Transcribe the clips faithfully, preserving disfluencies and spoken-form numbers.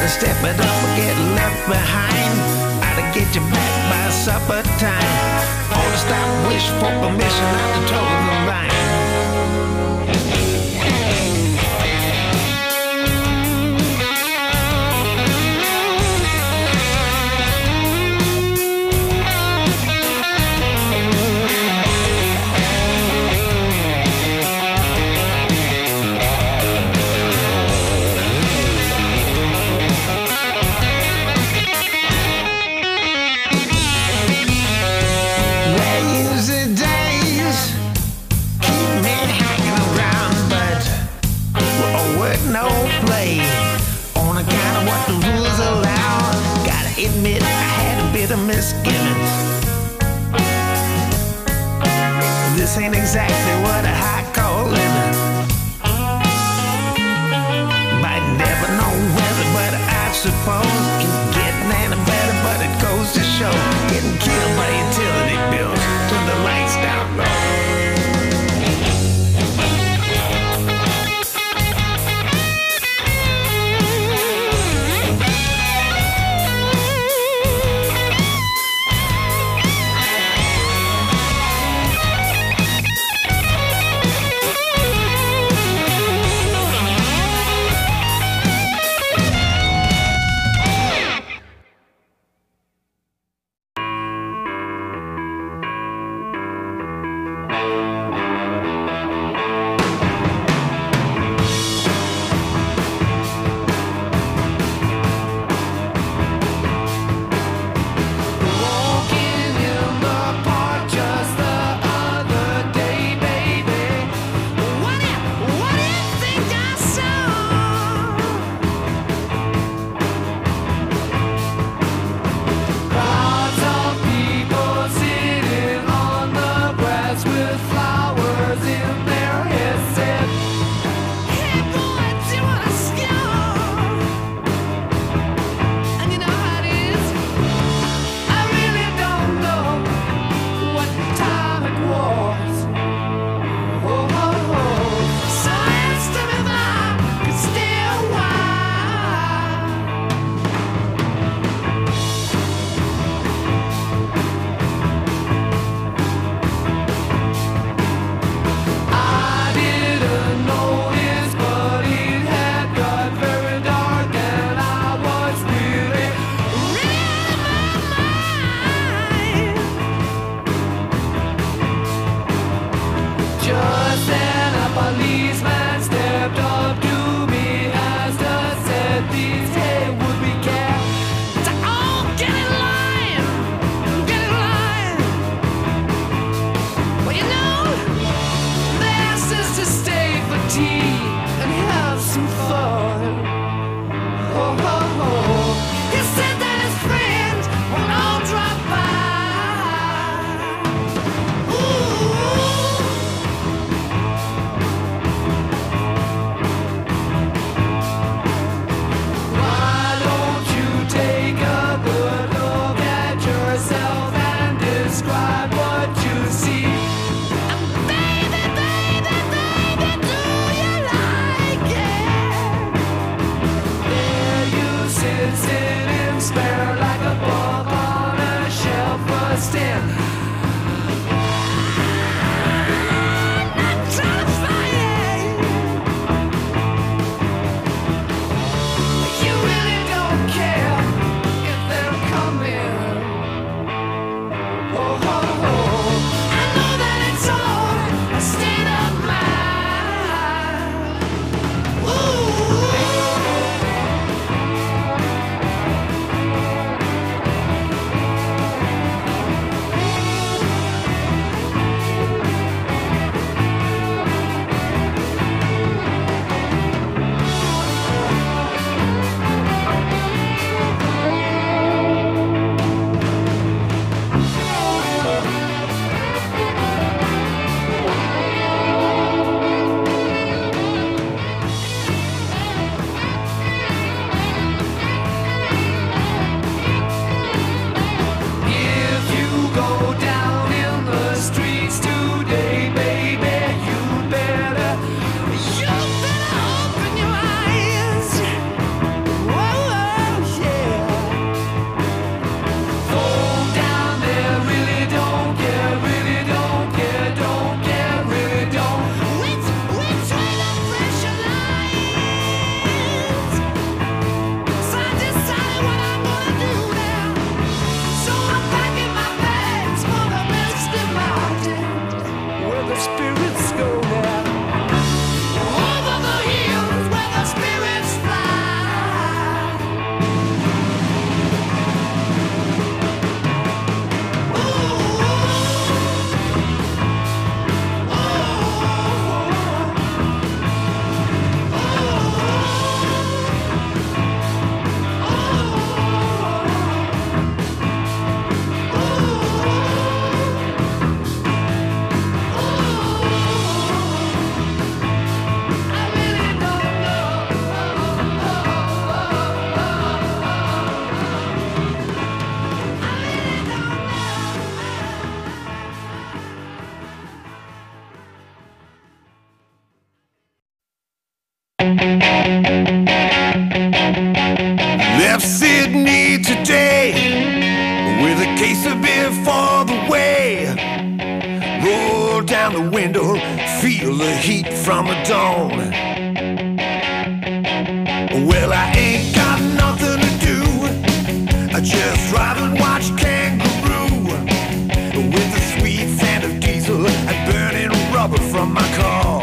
step it up or get left behind. I'd get you back by supper time. All to stop, wish for permission not to toe the line. No play on account of what the rules allow. Gotta admit I had a bit of misgivings. This ain't exactly what a high call living. Might never know whether, but I suppose ain't getting any better. But it goes to show, getting killed by utility bills. Turn the lights down low. feel the heat from the dawn. Well, I ain't got nothing to do. I just drive and watch Kangaroo with the sweet scent of diesel and burning rubber from my car.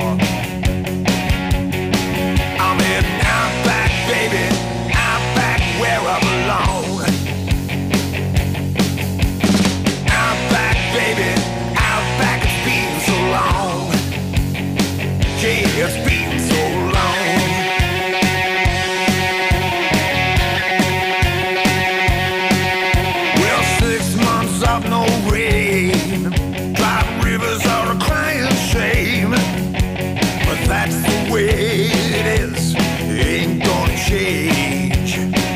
I'm heading out back, baby, out back where I belong. Out back, baby, out back, it's been so long. Yeah, it's been so long. Well, six months of no rain, driving rivers are a crying shame. But that's the way it is, it ain't gonna change.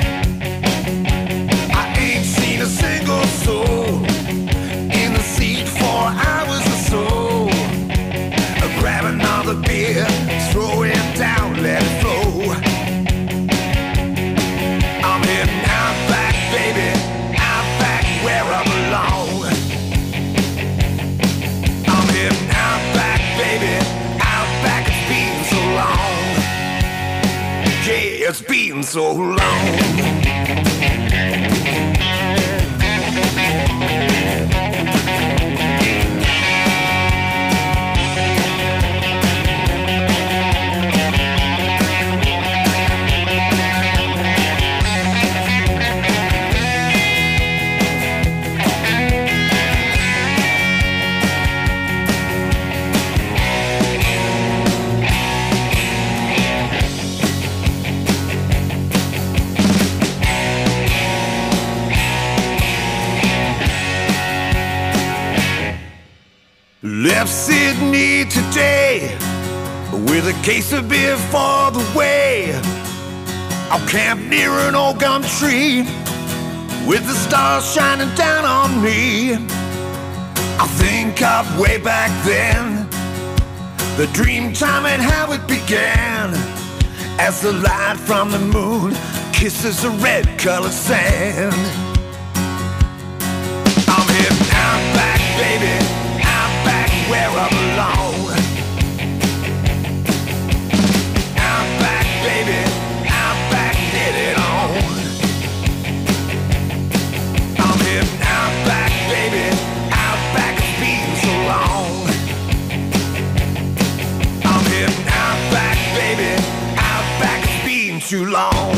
I ain't seen a single soul in the seat for hours or so. Grab another beer, throw it down, let it flow. I'm heading out back, baby, out back where I belong. I'm heading out back, baby, out back, it's been so long. Yeah, it's been so long. Left Sydney today with a case of beer for the way. I'll camp near an old gum tree with the stars shining down on me. I think of way back then, the dream time and how it began, as the light from the moon kisses the red colored sand. I'm heading out back, baby, where I belong. Out back, baby, out back, get it on. I'm heading out back, baby, out back, it's been so long. I'm heading out back, baby, out back, it's been too long.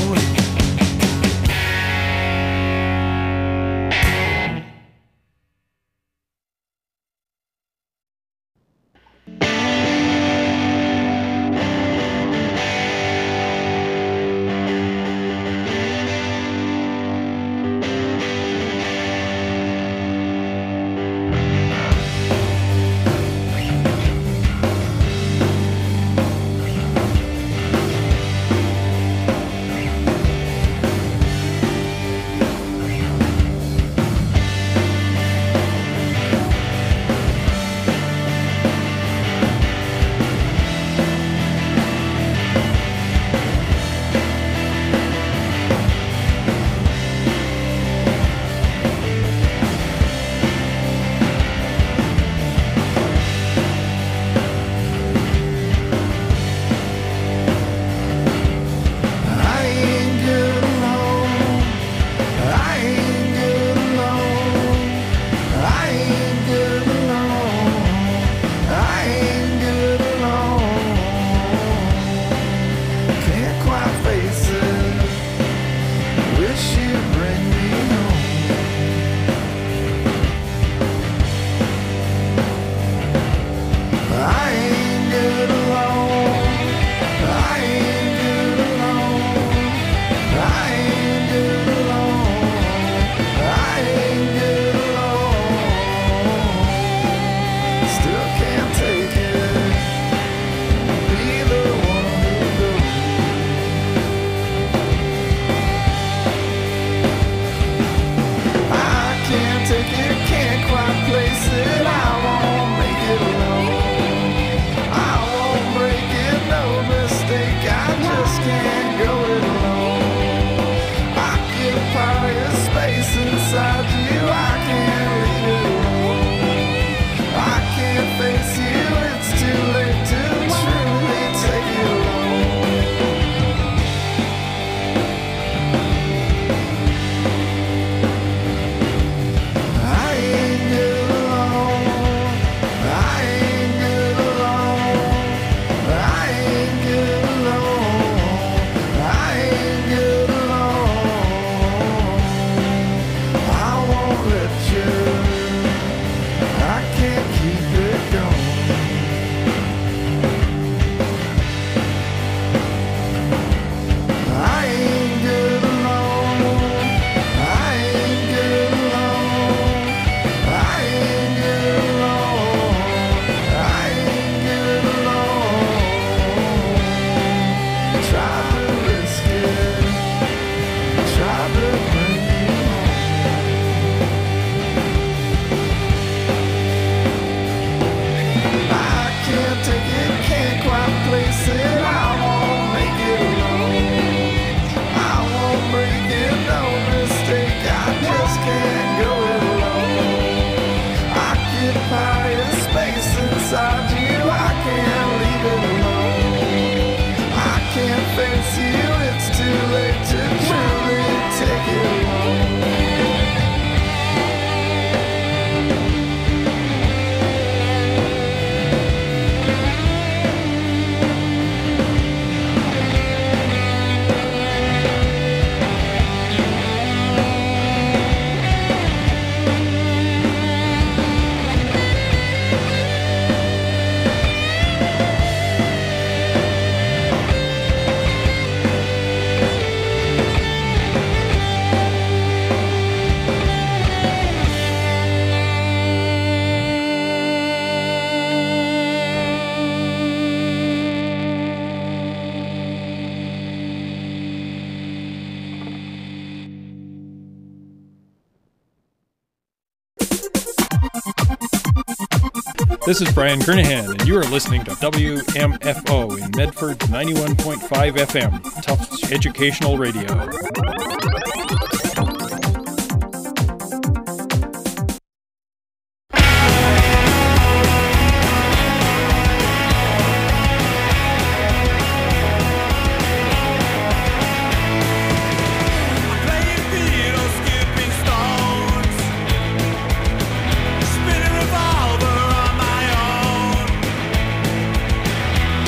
This is Brian Kernahan, and you are listening to W M F O in Medford ninety-one point five F M, Tufts Educational Radio.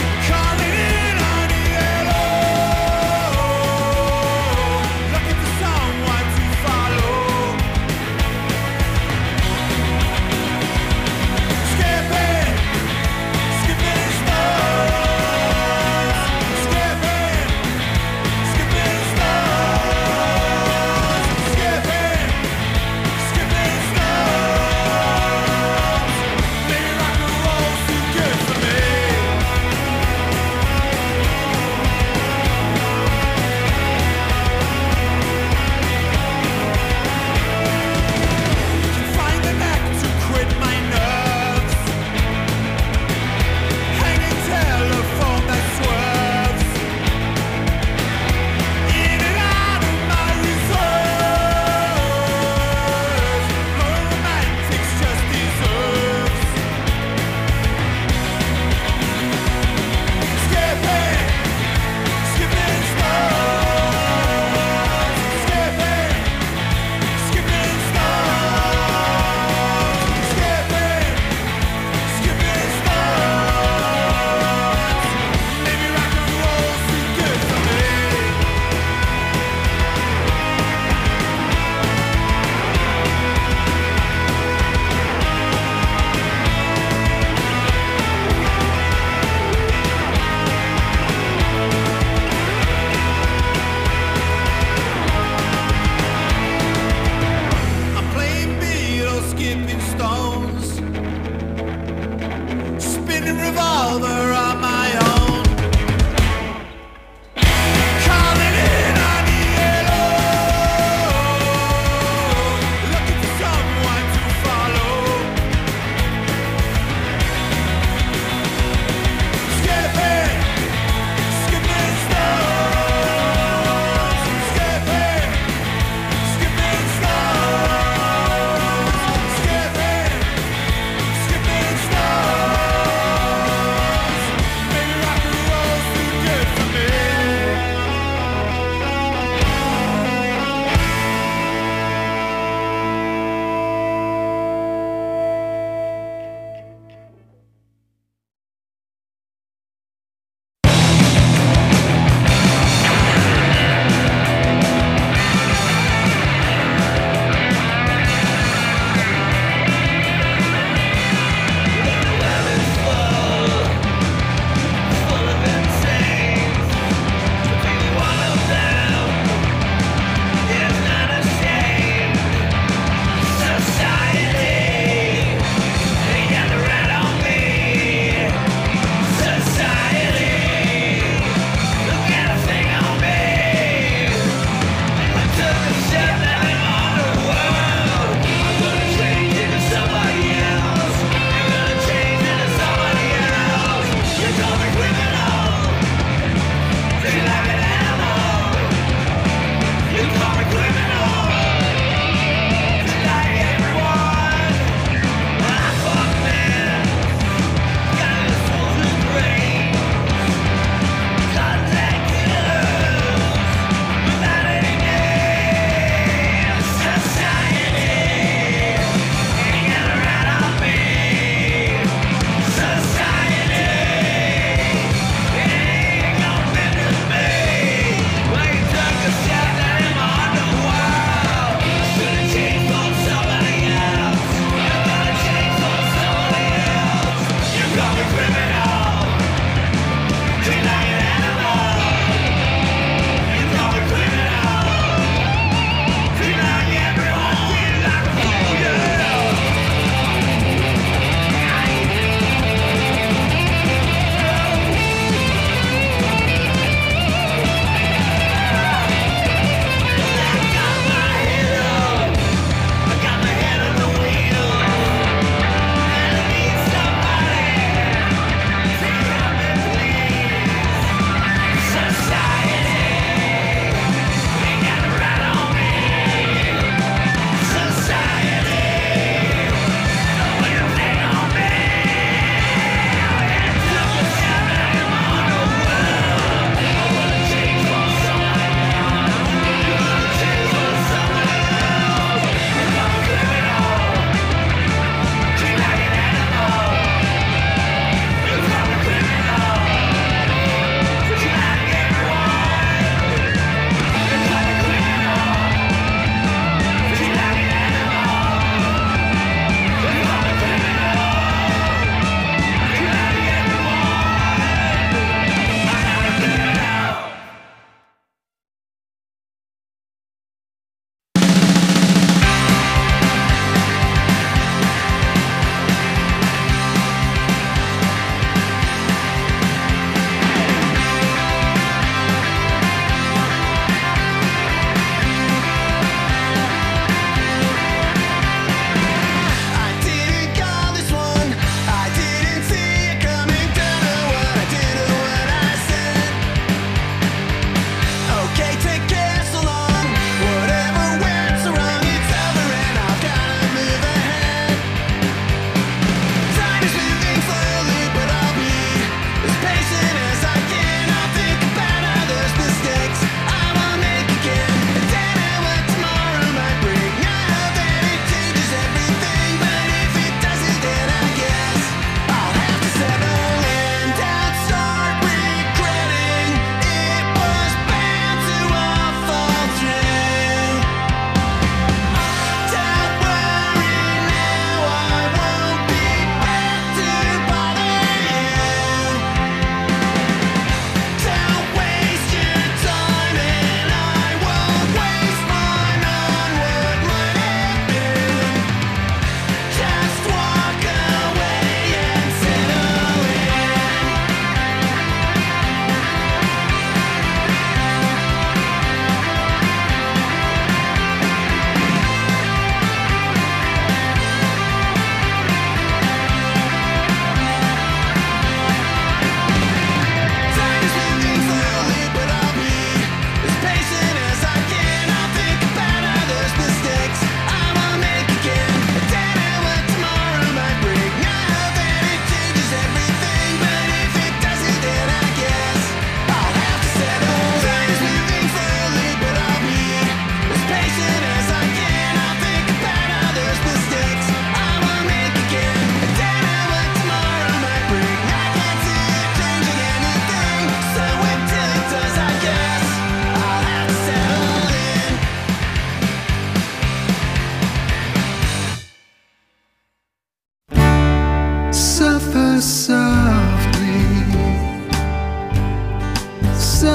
Lucky for some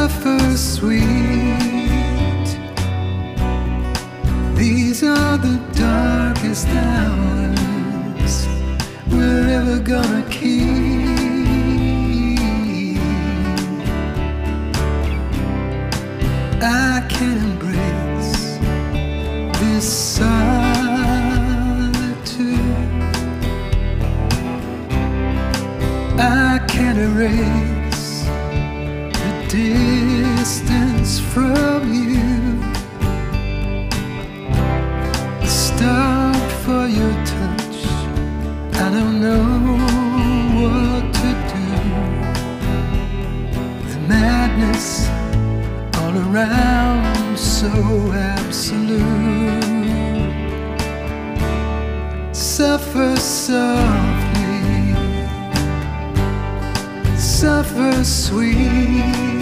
suffer sweet. These are the darkest hours we're ever gonna keep. I can't embrace this solitude. I can't erase the distance from you. Stop for your touch. I don't know what to do. The madness all around, so absolute. Suffer softly, suffer sweet.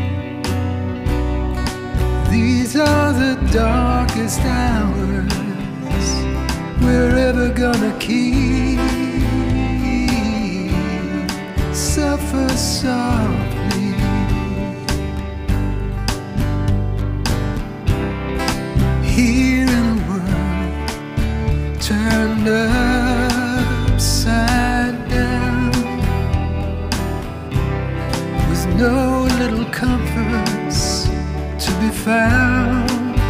These are the darkest hours we're ever gonna keep. Suffer softly. Here in a world turned upside down, with no little comforts to be found.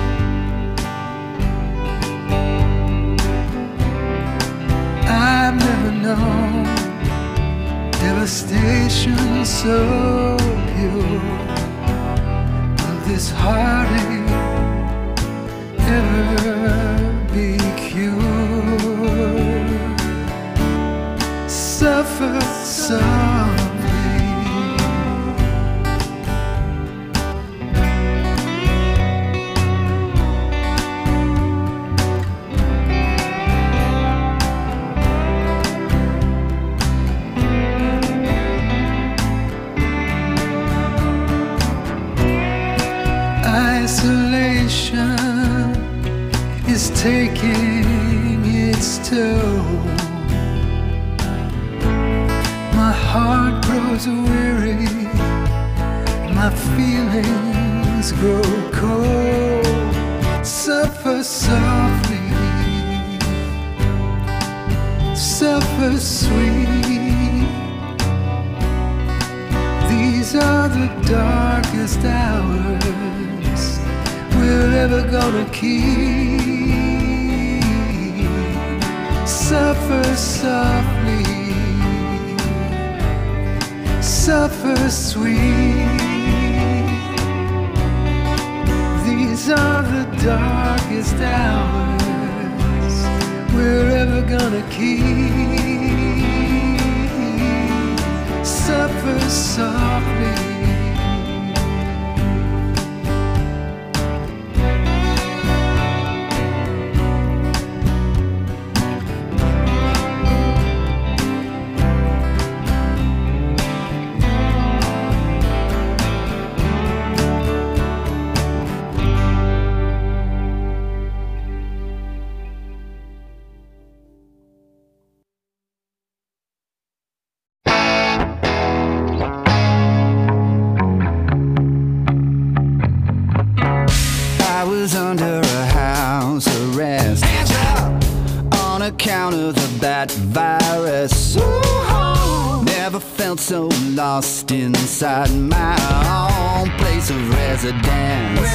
I've never known devastation so pure. Will this heartache ever be cured? Suffer softly. Isolation is taking its toll. My heart grows weary, my feelings grow cold. Suffer softly, suffer sweet. These are the darkest hours we're ever gonna keep. Suffer softly, suffer sweet. These are the darkest hours we're ever gonna keep. Suffer softly. Under a house arrest on account of the bat virus. Ooh, never felt so lost inside my own place of residence.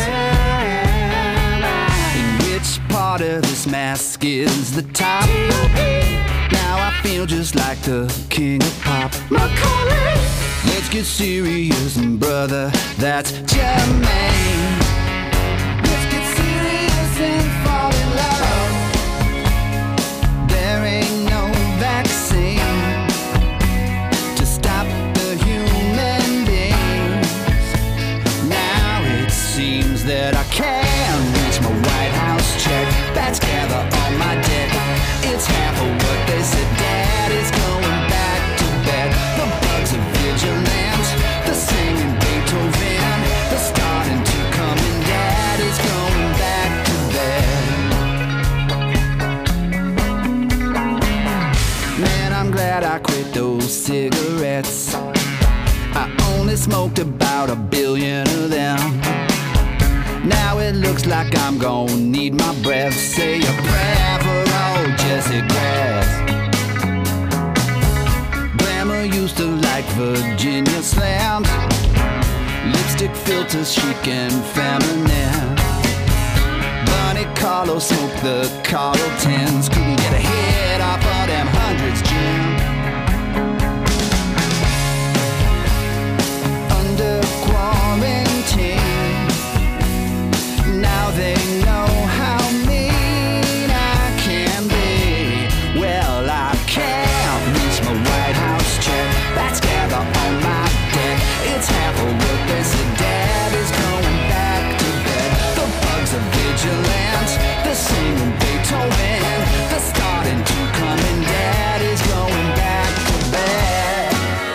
In which part of this mask is the top? Now I feel just like the king of pop. Macaulay. Let's get serious, brother, that's Jermaine. And fall in love. There ain't no vaccine to stop the human beings. Now it seems that I can't reach my White House check. Bats gather on my deck. It's half of what they said. Dad is going back to bed. The bugs are vigilant. The singing Beethoven. They're starting to looks like I'm gonna need my breath. Say a prayer for old Jesse Grass. Glamour used to like Virginia slams, lipstick filters chic and feminine. Bunny Carlo smoked the Carltons, couldn't get a hit off of them hundreds, Jim. Under quarantine, now they know how mean I can be. Well, I can't reach my White House check, that's gather on my deck. It's half a work, they said Dad is going back to bed. The bugs are vigilant, they're singing Beethoven, they're starting to come and Dad is going back to bed.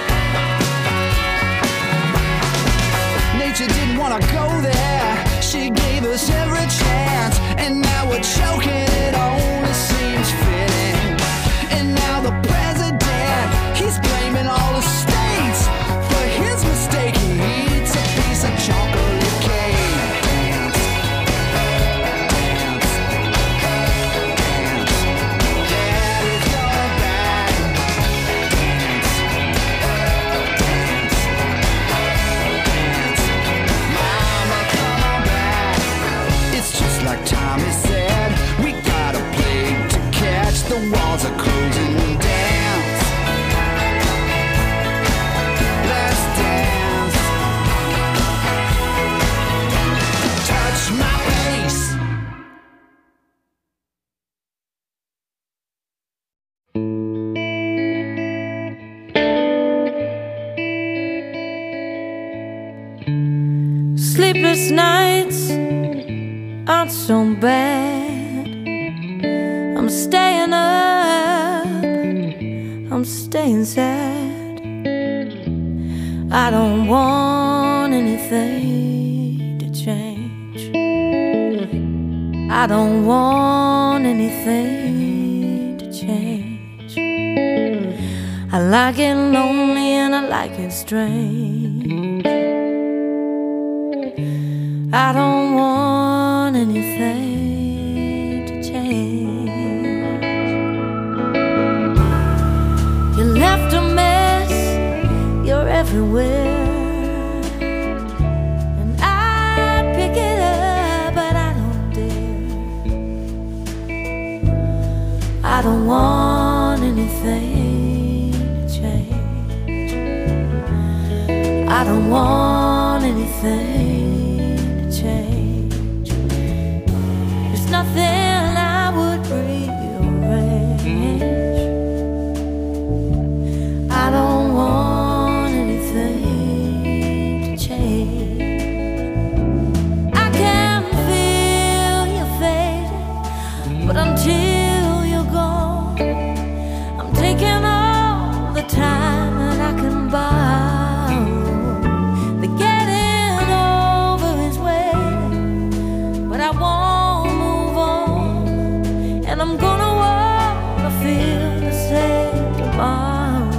Nature didn't want to go there, she gave us every chance, and now we're choking, it only seems fitting. And now the president, he's blaming all the states for his mistake. He eats a piece of chocolate cake. Dance, dance, dance. Dad is going back. Dance, dance, dance. Mama, come on back. It's just like Tommy said, we got a plague to catch. The walls are closing. Dance, let's dance. Touch my face. Sleepless nights aren't so bad. I'm staying up, I'm staying sad. I don't want anything to change. I don't want anything to change. I like it lonely and I like it strange. I don't want anything to change. You left a mess, you're everywhere, and I'd pick it up, but I don't dare. I don't want anything to change. I don't want anything to change. There's nothing I would rearrange. I don't want anything to change. I can feel you fading, but until you're gone, I'm taking all the time that I can borrow. The getting over is waiting, but I won't move on, and I'm gonna wanna feel the same tomorrow.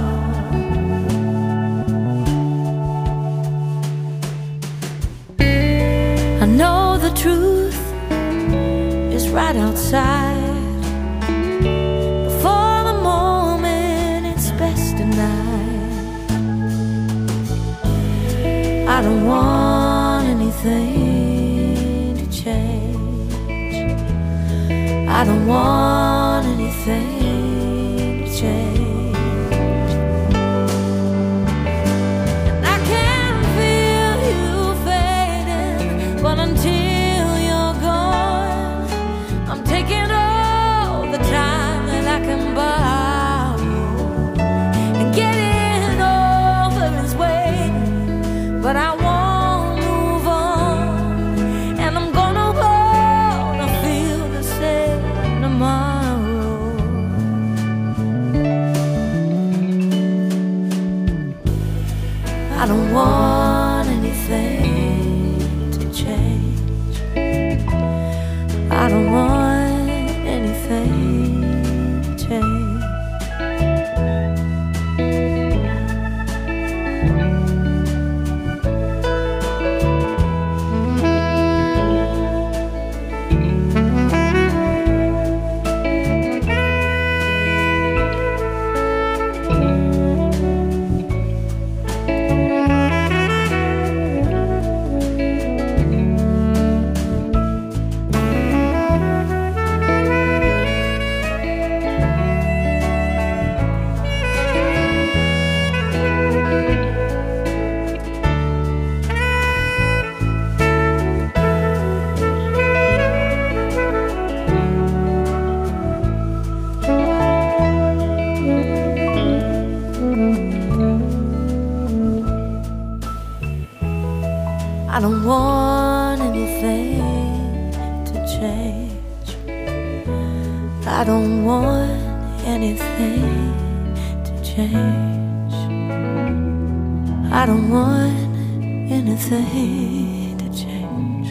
I know the truth is right outside. Before the moment, it's best denied. I don't want anything to change. I don't want anything to change. And I can feel you fading, but until you're gone, I'm taking all the time that I can borrow. And getting over is waiting, but I won't move on, and I'm gonna wanna feel the same tomorrow. I don't want anything to change. I don't want anything to change. I don't want anything to change.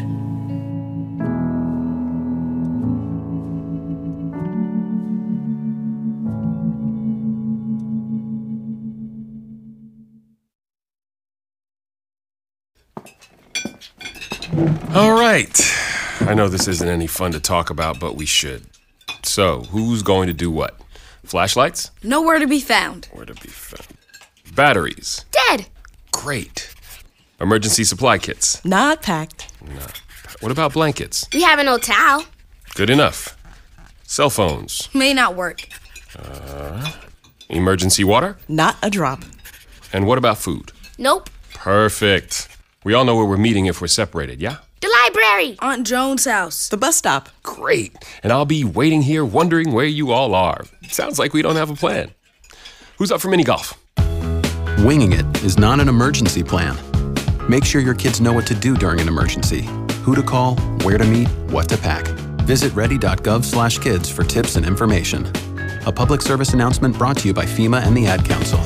All right. I know this isn't any fun to talk about, but we should. So, who's going to do what? Flashlights? Nowhere to be found. Where to be found? Batteries? Dead. Great. Emergency supply kits? Not packed. No. What about blankets? We have an old towel. Good enough. Cell phones? May not work. Uh, emergency water? Not a drop. And what about food? Nope. Perfect. We all know where we're meeting if we're separated, yeah? The library. Aunt Joan's house. The bus stop. Great. And I'll be waiting here wondering where you all are. Sounds like we don't have a plan. Who's up for mini golf? Winging it is not an emergency plan. Make sure your kids know what to do during an emergency. Who to call, where to meet, what to pack. Visit ready dot gov slash kids for tips and information. A public service announcement brought to you by FEMA and the Ad Council.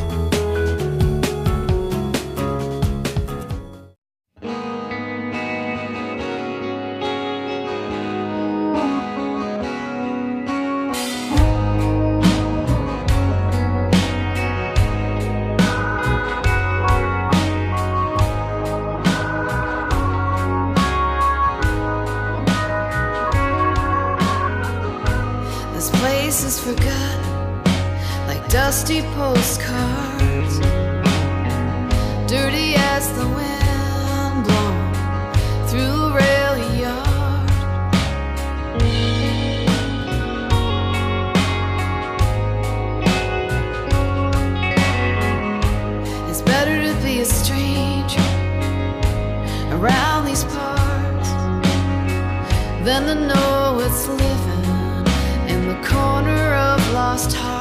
Dusty postcards, dirty as the wind blown through a rail yard. It's better to be a stranger around these parts than to know it's living in the corner of lost hearts.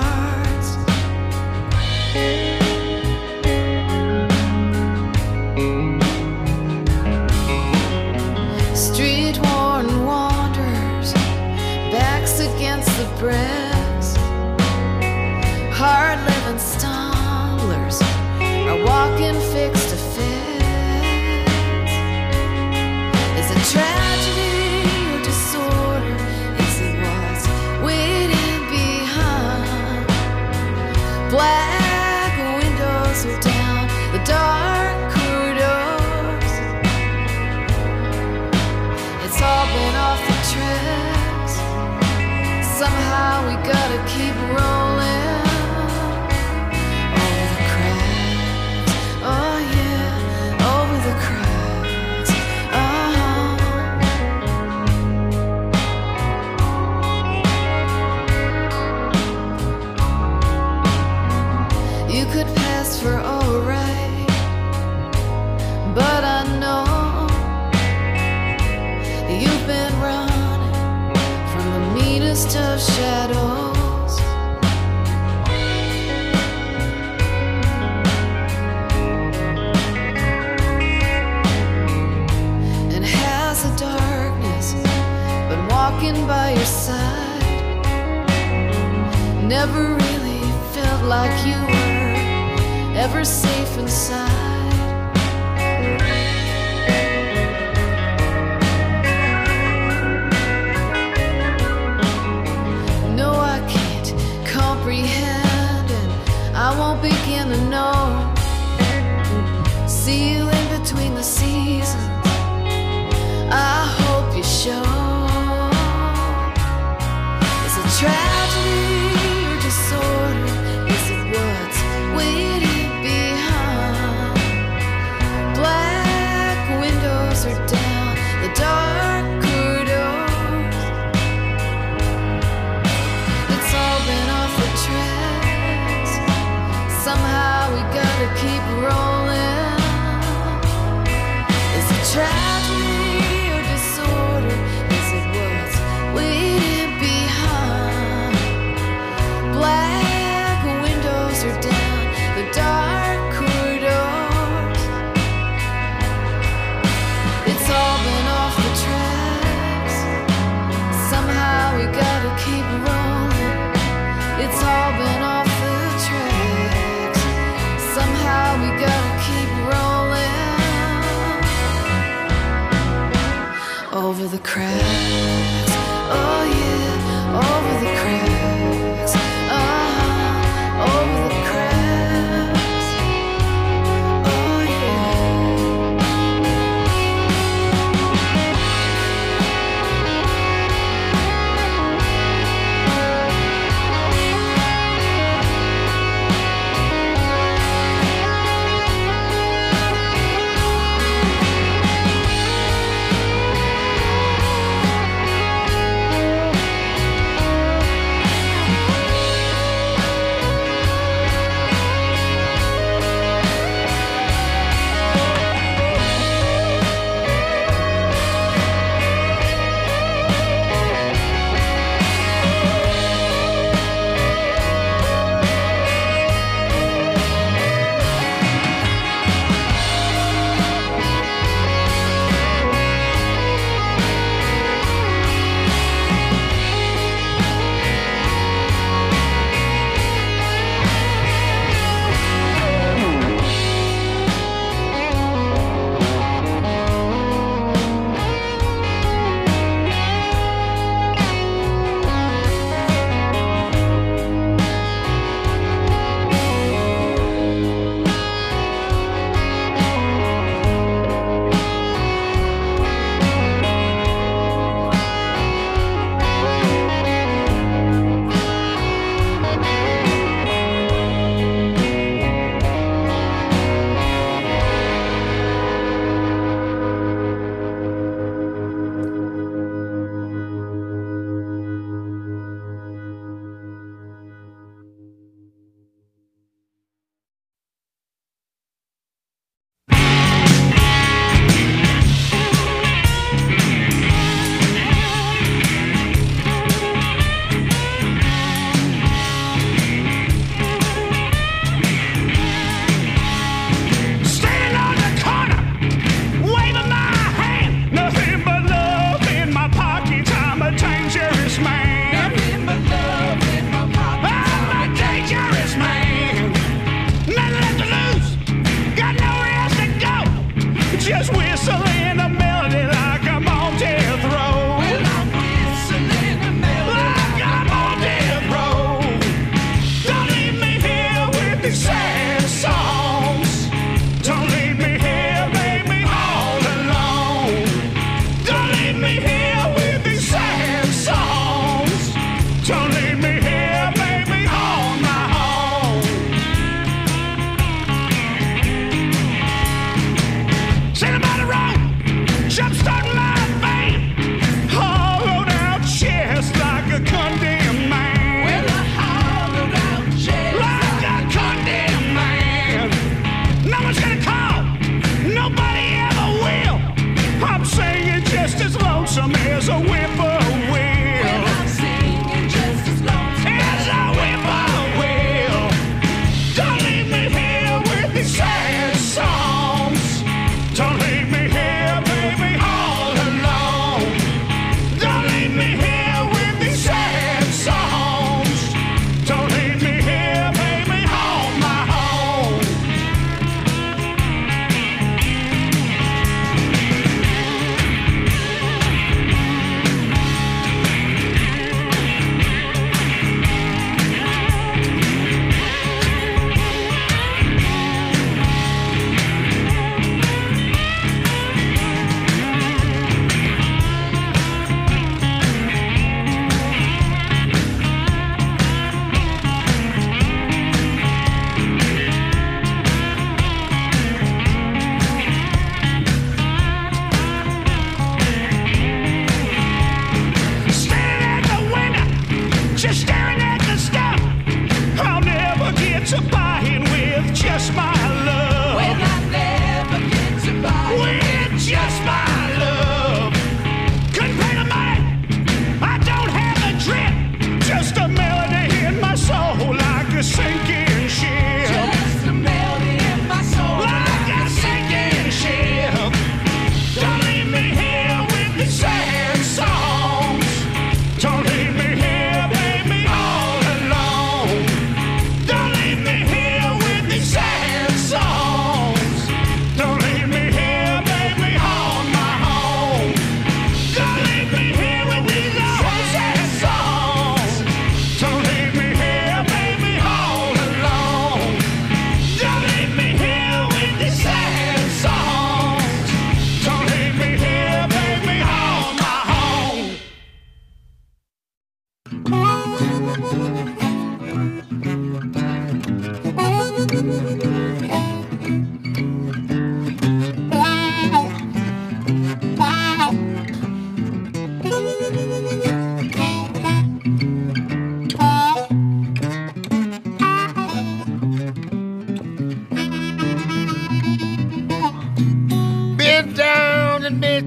Street-worn wanderers, backs against the bricks. Hard-living stumblers are walking fix to fix. Is it tragedy or disorder? Is it what's waiting behind? Black windows are down the dark corridors. It's all been off the tracks. Somehow we gotta keep rolling over the cracks. Oh yeah, over the cracks. Uh-huh. You could pass for alright, but I know you've been running from the meanest of shadows. And has the darkness been walking by your side? Never really felt like you were ever safe inside. I won't begin to know. See you in between the seasons. I hope you show. Is it tragedy or disorder? Is it what's waiting behind? Black windows are down the dark corridors. It's all been off the track. Somehow we gotta keep rolling. Is it tragedy or disorder? Is it what's waiting behind? Black windows are down the dark corridors. the cracks. Oh yeah, over the cracks. Uh-huh, over the cracks. Oh yeah. Just whistling a melody like I'm on death row. Well, I'm whistling a melody like I'm on death row. Don't leave me here with these sad songs. Don't leave me here, baby, all alone. Don't leave me here with these sad songs. Don't leave me here, baby, on my own. Sing about the road, jumpstarting my vein, hollowed out chest like a condemned man. Well, a hollowed out chest like a condemned man. No one's gonna call, nobody ever will. I'm singing just as lonesome as a whippoorwill. Well, I'm singing just as lonesome as a whippoorwill. Don't leave me here with these sad songs. Don't leave me here, baby, all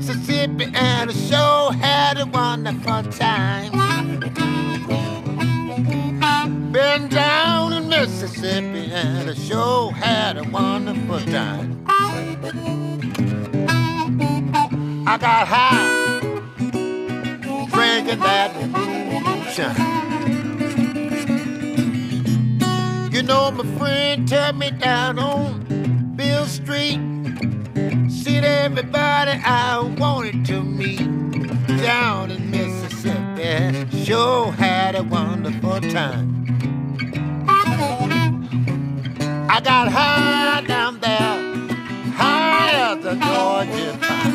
Mississippi and I sure had a wonderful time. Been down in Mississippi and I sure had a wonderful time. I got high drinking that moonshine. You know my friend took me down on Bill Street. Seen everybody I wanted to meet down in Mississippi. Sure had a wonderful time. I got high down there, high as the Georgia pine.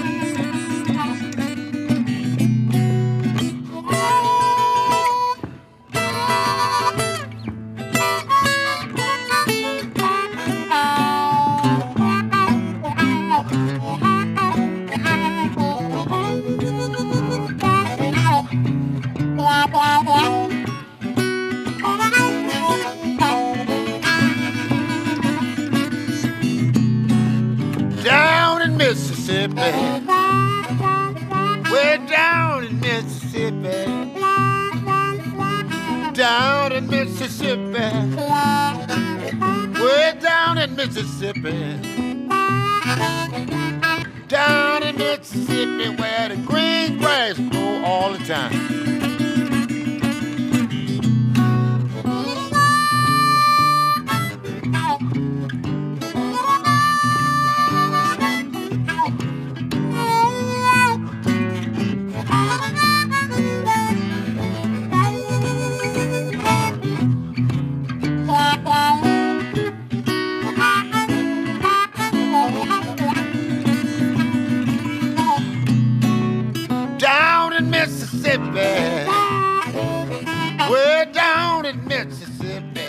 Down in Mississippi, way down in Mississippi, down in Mississippi, way down in Mississippi, down in Mississippi where the green grass grow all the time. Down in Mississippi, way down in Mississippi.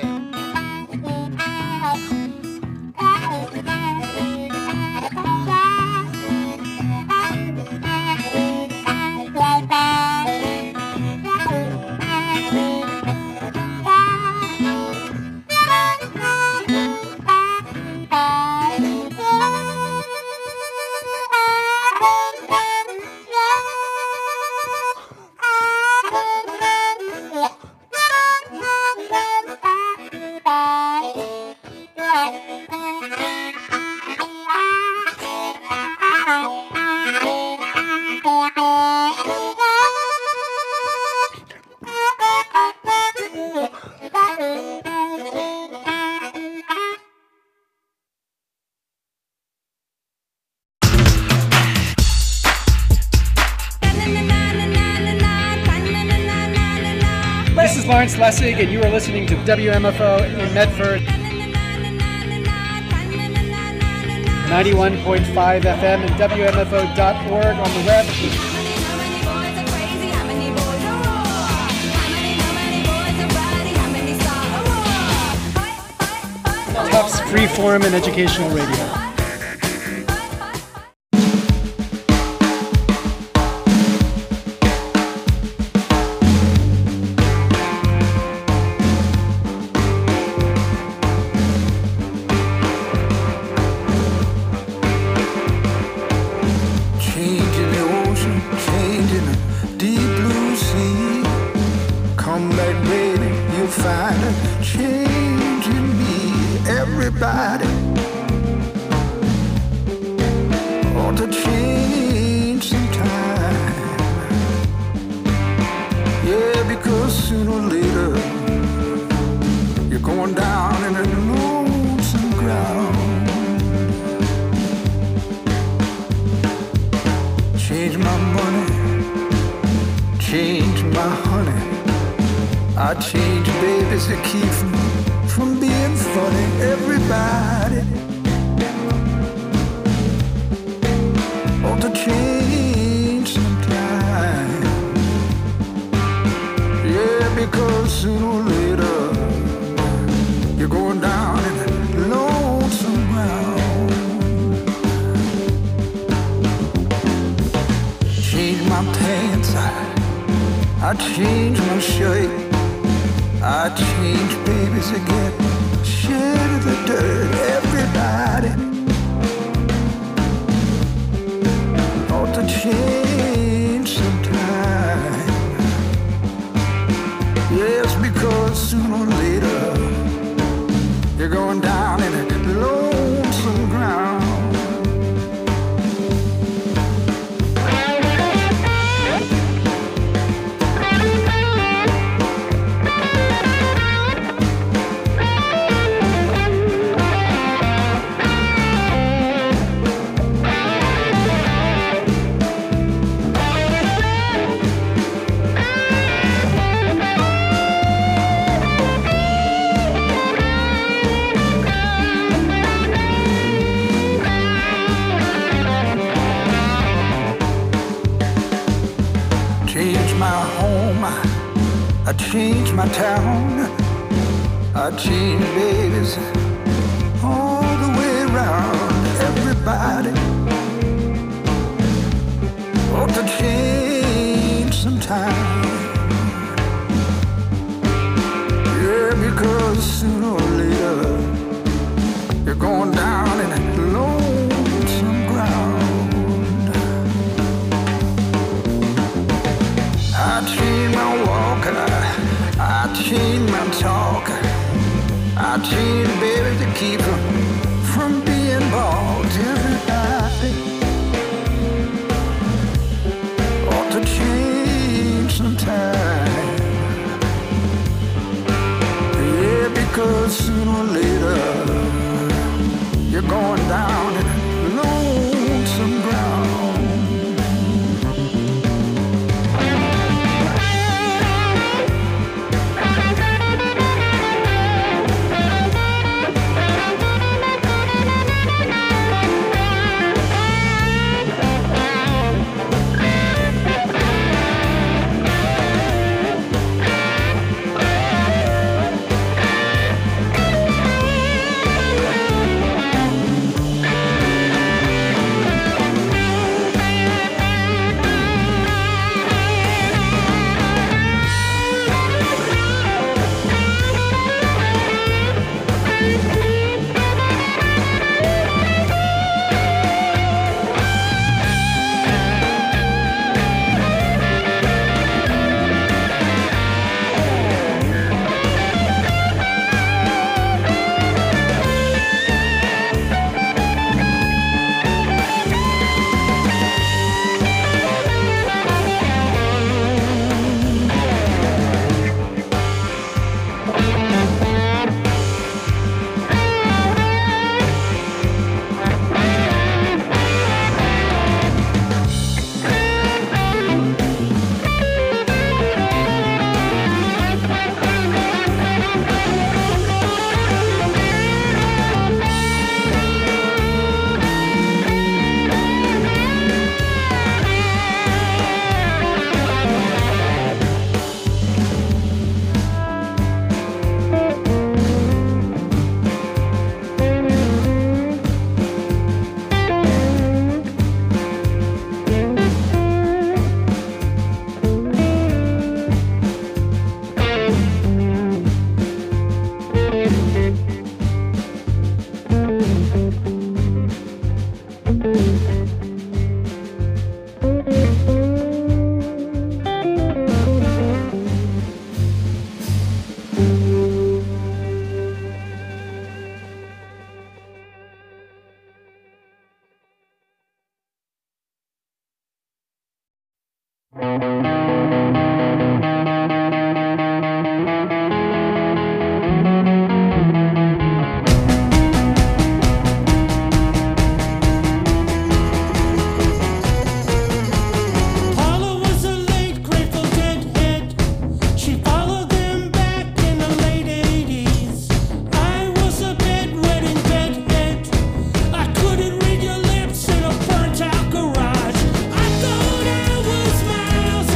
This is Lawrence Lessig, and you are listening to W M F O in Medford. ninety-one point five F M and W M F O dot org on the web. Tufts Freeform and Educational Radio. Everybody ought to change sometime. Yes, because sooner or later you're going down in a lonesome ground. I changed my town, I changed babies all the way around. Everybody ought to change sometime. Yeah, because sooner or later you're going down in a lonesome ground. I changed my walk, I, I changed my talk, I changed baby to keep her from being bald. Everybody ought to change sometime. Yeah, because sooner or later you're going down in a lonesome ground. Couldn't read your lips in a burnt out garage. I thought I was miles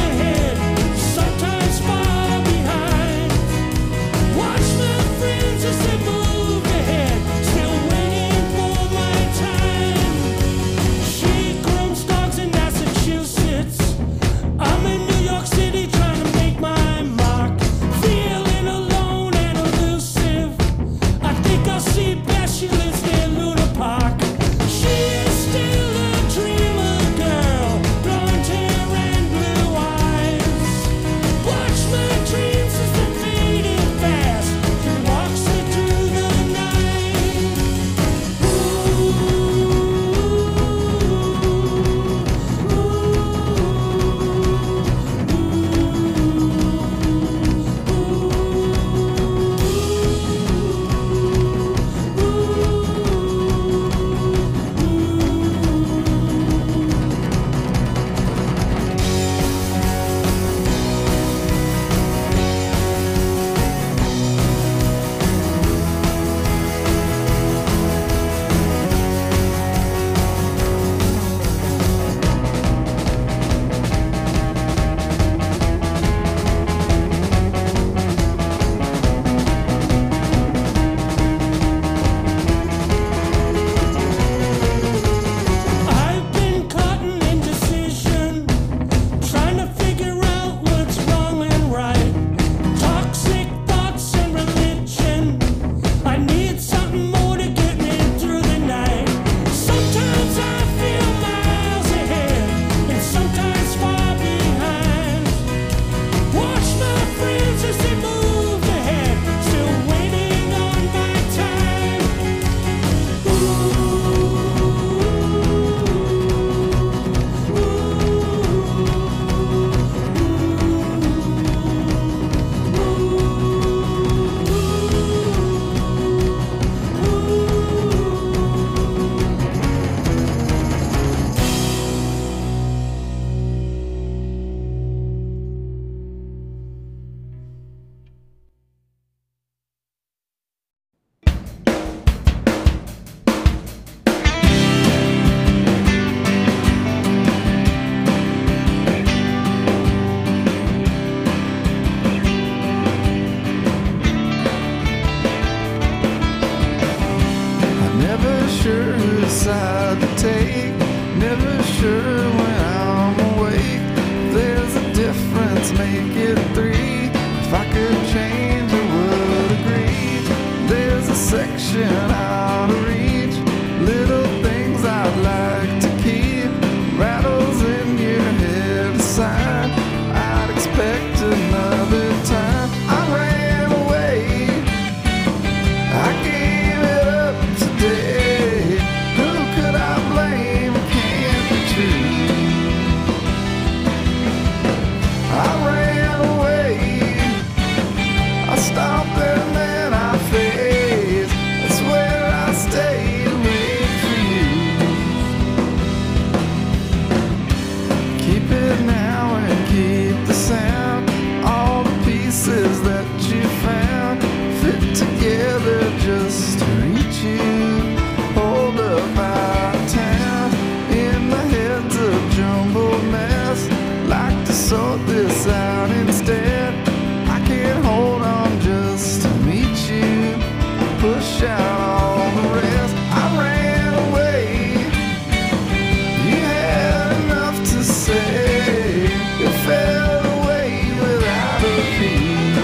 and keep the sound. All the pieces that you found fit together just to reach you. Hold up out of town in the heads of jumbled mess. Like to sort this out instead. I can't hold on just to meet you. Push out all the rest. I ran away. You had enough to say. It fell away without a beat.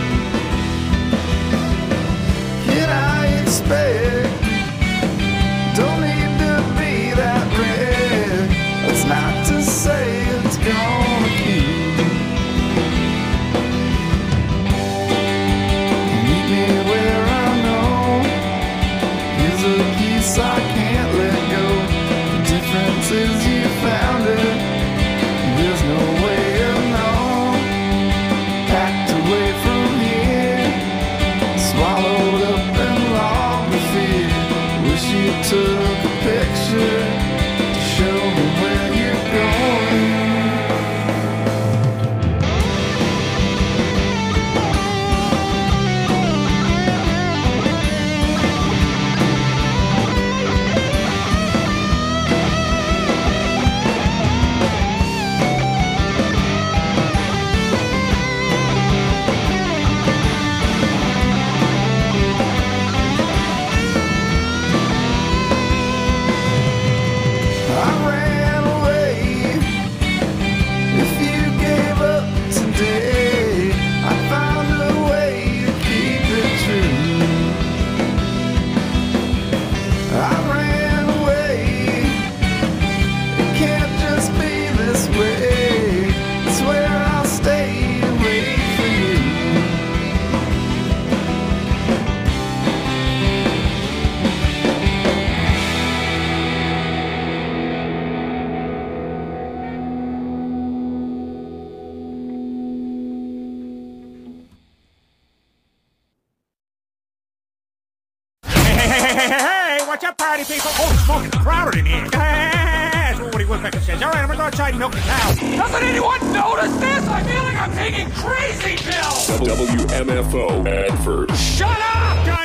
Can I expect? Don't need to be that red. That's not to say it's gonna keep. Meet me where I know. Here's a piece I can't let go. The difference is you found it. There's no way of knowing. Packed away from here, swallowed up and logged the fear. Wish you took a picture to show me where you're going. I ran away. If you gave up today, I found a way to keep it true. I ran away. It can't just be this way. It's where I'll stay and wait for you. Hey, hey, hey, hey, hey, hey, what's up, party people? Oh, it's fucking crowded in here. That's what Woody Woodpecker says. All right, I'm gonna go outside and milk the cow. Doesn't anyone notice this? I feel like I'm taking crazy pills. W M F O Advert. Shut up, guys!